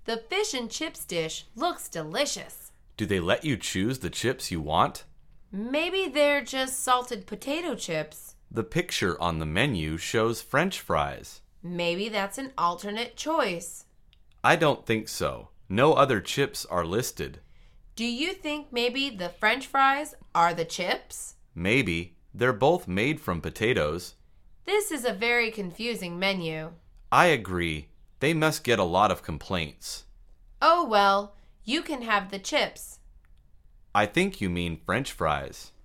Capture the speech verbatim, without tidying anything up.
The fish and chips dish looks delicious. Do they let you choose the chips you want? Maybe they're just salted potato chips. The picture on the menu shows French fries. Maybe that's an alternate choice. I don't think so. No other chips are listed. Do you think maybe the French fries are the chips? Maybe. They're both made from potatoes. This is a very confusing menu. I agree. They must get a lot of complaints. Oh well, you can have the chips. I think you mean French fries.